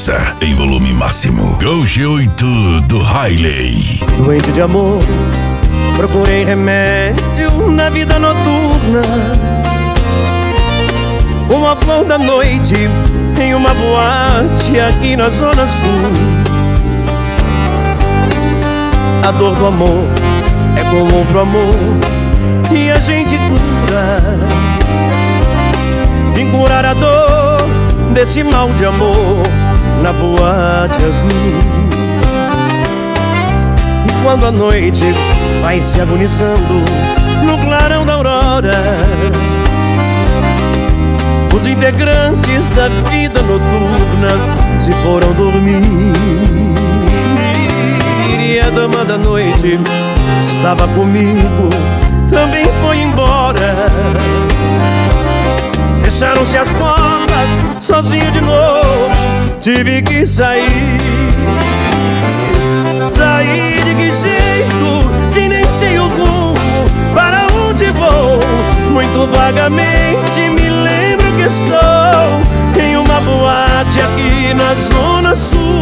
Força em volume máximo. Gol G8 do Riley. Doente de amor, procurei remédio na vida noturna. Uma flor da noite em uma boate aqui na Zona Sul. A dor do amor é comum pro amor e a gente cura. Vim curar a dor desse mal de amor na boate azul. E quando a noite vai se agonizando no clarão da aurora, os integrantes da vida noturna se foram dormir. E a dama da noite estava comigo, também foi embora. Fecharam-se as portas, sozinho de novo, tive que sair. Sair de que jeito, se nem sei o rumo, para onde vou? Muito vagamente me lembro que estou em uma boate aqui na Zona Sul.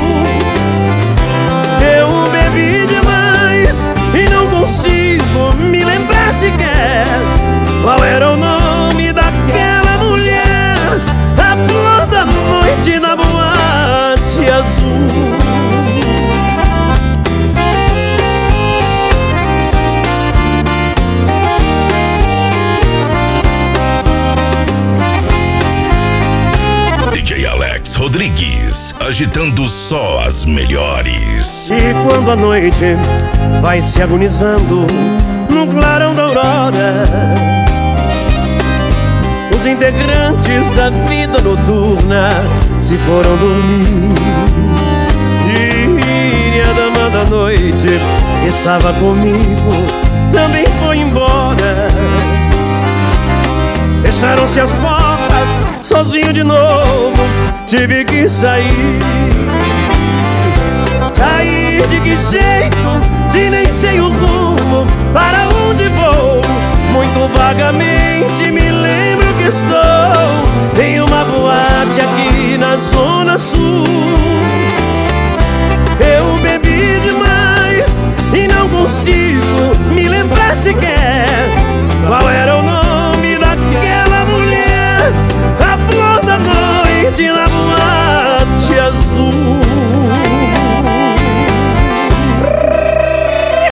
Eu bebi demais e não consigo me lembrar sequer qual era o nome daquela mulher, a flor da noite na boate azul. DJ Alex Rodrigues, agitando só as melhores. E quando a noite vai se agonizando no clarão da aurora, os integrantes da vida noturna se foram dormir. E a dama da noite que estava comigo também foi embora. Fecharam-se as portas, sozinho de novo, tive que sair. Sair de que jeito, se nem sei o rumo, para onde vou? Muito vagamente me lembro que estou em uma boate aqui na Zona Sul. Eu bebi demais e não consigo me lembrar sequer